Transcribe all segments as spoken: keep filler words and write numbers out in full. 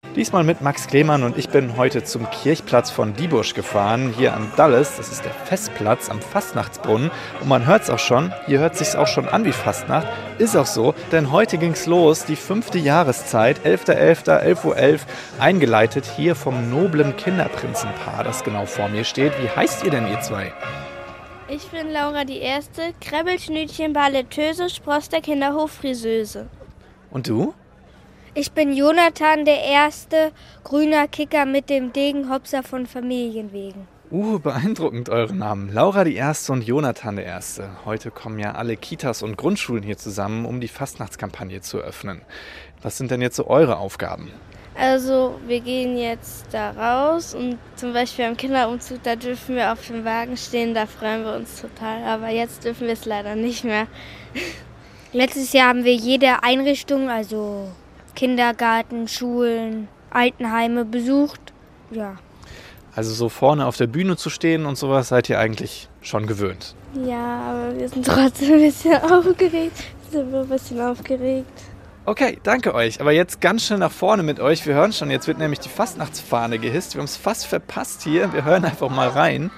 Diesmal mit Max Klemann und ich bin heute zum Kirchplatz von Diebursch gefahren, hier am Dalles. Das ist der Festplatz am Fastnachtsbrunnen. Und man hört es auch schon, hier hört es sich auch schon an wie Fastnacht. Ist auch so, denn heute ging's los, die fünfte Jahreszeit, elfter elfter, elf Uhr elf, eingeleitet hier vom noblen Kinderprinzenpaar, das genau vor mir steht. Wie heißt ihr denn, ihr zwei? Ich bin Laura die Erste, Krabbelschnütchen, Balletteuse, Spross der Kinderhof, Friseuse. Und du? Ich bin Jonathan der Erste, grüner Kicker mit dem Degenhopser von Familienwegen. Uh, beeindruckend eure Namen. Laura die Erste und Jonathan der Erste. Heute kommen ja alle Kitas und Grundschulen hier zusammen, um die Fastnachtskampagne zu eröffnen. Was sind denn jetzt so eure Aufgaben? Also wir gehen jetzt da raus und zum Beispiel am Kinderumzug, da dürfen wir auf dem Wagen stehen, da freuen wir uns total. Aber jetzt dürfen wir es leider nicht mehr. Letztes Jahr haben wir jede Einrichtung, also Kindergarten, Schulen, Altenheime besucht. Ja. Also so vorne auf der Bühne zu stehen und sowas seid ihr eigentlich schon gewöhnt? Ja, aber wir sind trotzdem ein bisschen aufgeregt. Wir sind ein bisschen aufgeregt. Okay, danke euch. Aber jetzt ganz schnell nach vorne mit euch. Wir hören schon, jetzt wird nämlich die Fastnachtsfahne gehisst. Wir haben es fast verpasst hier. Wir hören einfach mal rein.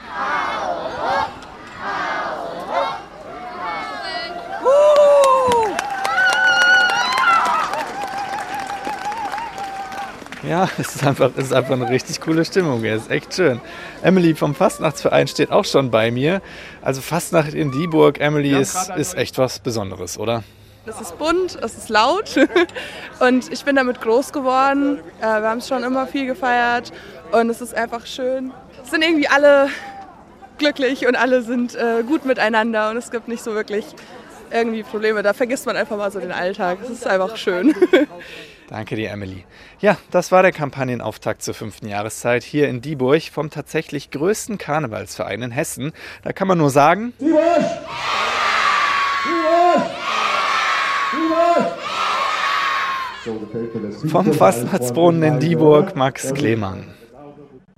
Ja, es ist einfach, es ist einfach eine richtig coole Stimmung. Es ist echt schön. Emily vom Fastnachtsverein steht auch schon bei mir. Also Fastnacht in Dieburg, Emily, ist, ist echt was Besonderes, oder? Es ist bunt, es ist laut und ich bin damit groß geworden. Wir haben es schon immer viel gefeiert und es ist einfach schön. Es sind irgendwie alle glücklich und alle sind äh, gut miteinander und es gibt nicht so wirklich irgendwie Probleme. Da vergisst man einfach mal so den Alltag. Es ist einfach schön. Danke dir, Emily. Ja, das war der Kampagnenauftakt zur fünften Jahreszeit hier in Dieburg vom tatsächlich größten Karnevalsverein in Hessen. Da kann man nur sagen: Dieburg! Dieburg! Vom Fastnachtsbrunnen in Dieburg, Max Klemann.